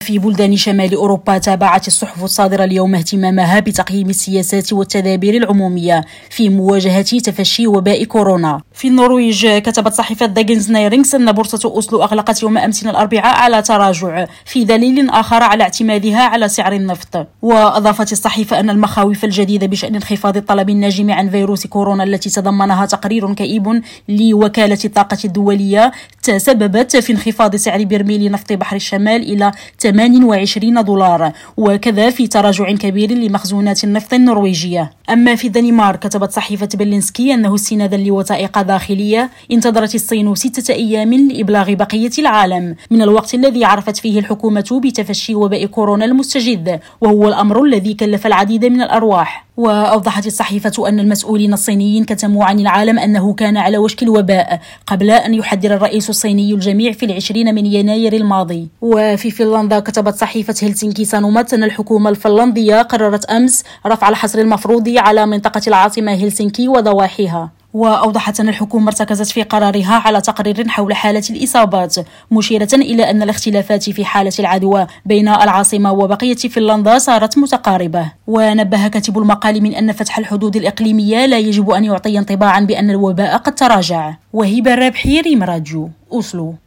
في بلدان شمال أوروبا تابعت الصحف الصادرة اليوم اهتمامها بتقييم السياسات والتدابير العمومية في مواجهة تفشي وباء كورونا. في النرويج كتبت صحيفة داغنز نايرينغس أن بورصة أوسلو أغلقت يوم أمس الأربعاء على تراجع في دليل آخر على اعتمادها على سعر النفط. وأضافت الصحيفة أن المخاوف الجديدة بشأن انخفاض الطلب الناجم عن فيروس كورونا التي تضمنها تقرير كئيب لوكالة الطاقة الدولية تسببت في انخفاض سعر برميل نفط بحر الشمال إلى 28 دولار، وكذا في تراجع كبير لمخزونات النفط النرويجية. أما في الدنمارك كتبت صحيفة بلينسكي أنه استنادا لوثائق داخلية انتظرت الصين 6 أيام لإبلاغ بقية العالم من الوقت الذي عرفت فيه الحكومة بتفشي وباء كورونا المستجد، وهو الأمر الذي كلف العديد من الأرواح. وأوضحت الصحيفة أن المسؤولين الصينيين كتموا عن العالم أنه كان على وشك الوباء قبل أن يحذر الرئيس الصيني الجميع في 20 من يناير الماضي. وفي فنلندا كتبت صحيفة هلسنكي سانومات أن الحكومة الفنلندية قررت أمس رفع الحظر المفروض على منطقة العاصمة هلسنكي وضواحيها. وأوضحت أن الحكومة ارتكزت في قرارها على تقرير حول حالة الإصابات، مشيرة إلى أن الاختلافات في حالة العدوى بين العاصمة وبقية فنلندا صارت متقاربة. ونبه كاتب المقال من أن فتح الحدود الإقليمية لا يجب أن يعطي انطباعا بأن الوباء قد تراجع. وهبة الرابحي، ريم راديو، أوسلو.